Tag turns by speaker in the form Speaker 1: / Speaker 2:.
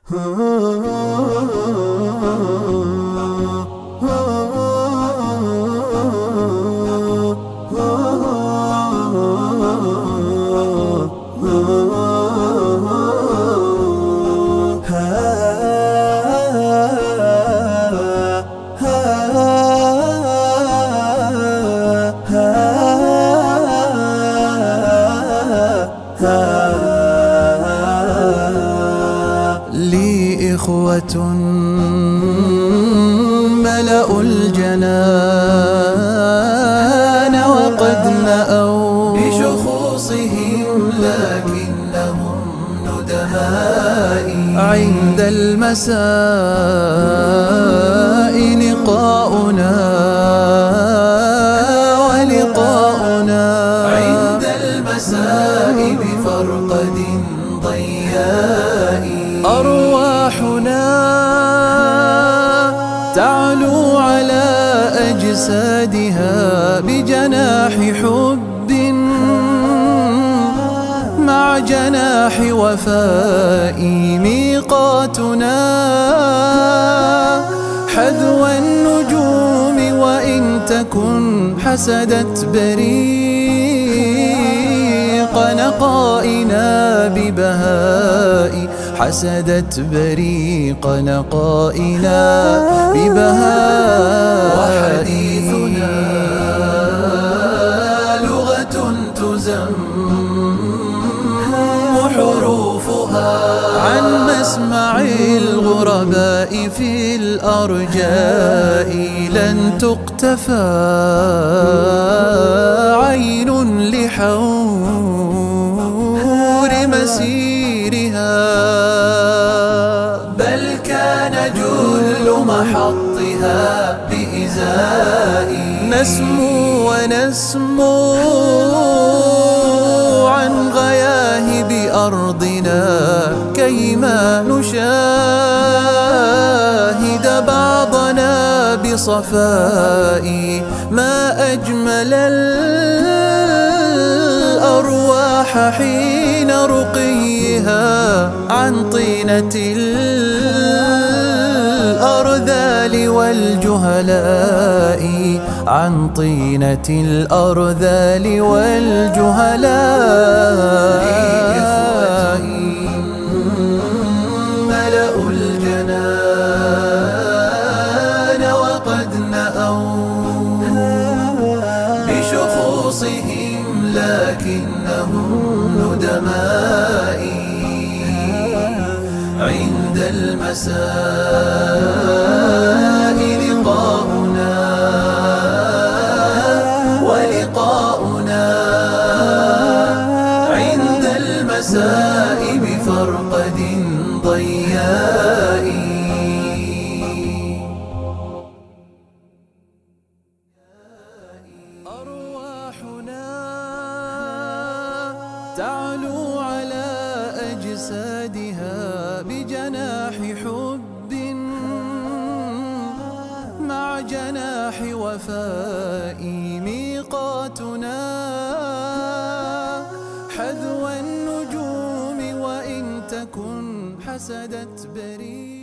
Speaker 1: لي إخوة ملأوا الجنان وقد نأوا بشخوصهم لكنهم ندمائي. عند المساء لقاؤنا ولقاؤنا، عند المساء بفرقد ضياء. أرواحنا تعلو على أجسادها بجناح حب مع جناح وفاء. ميقاتنا حذو النجوم وإن تكن حسدت بريق نقائنا ببهاء. حسدت بريق نقائنا ببهاء. وحديثنا لغة تزم حروفها عن مسمع الغرباء في الأرجاء. لن تقتفى عين لحور مسيرها، بل كان جل محطها بإزائي. نسمو ونسمو عن غياهب أرضنا كيما نشاهد بعضنا بصفاء. ما أجمل الأرواح حين رقيها عن طينة الأرذال والجهلاء. عن طينة الأرذال والجهلاء. ملأوا الجنان وقد نأوا بشخوصهم لكنهم ندمائي. عند المساء لقاؤنا ولقاؤنا، عند المساء بفرقد ضياء. أرواحنا تعلو على أجسادها بجناح حب مع جناح وفاء. ميقاتنا حذو النجوم وإن تكن حسدت بريق